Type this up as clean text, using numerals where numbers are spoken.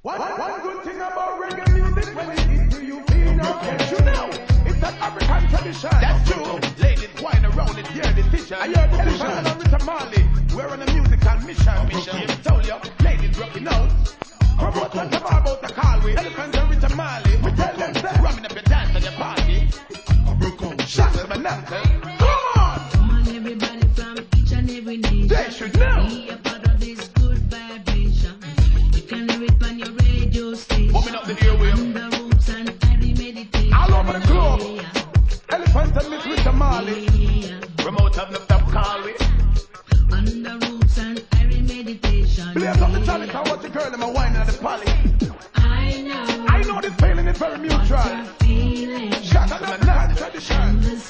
One good thing about reggae music, when it hits you, you feel no tension. Now, it's an African tradition. That's true. Ladies whine around it, hear the vision. I hear the vision and Rita Marley. We're on a musical mission. Told you, ladies rocking out. Promoters never about the call with Elephant and Rita Marley. We tell them that ramming up your dance at your party. Shots of an anthem. Come on, everybody from each and every nation. They should know. Be a part of this good vibration. You can hear it on your radio station. Warming up the airwave. On the roots and every meditation. All over the globe. Elephant and Miss Rita Marley. Remote of the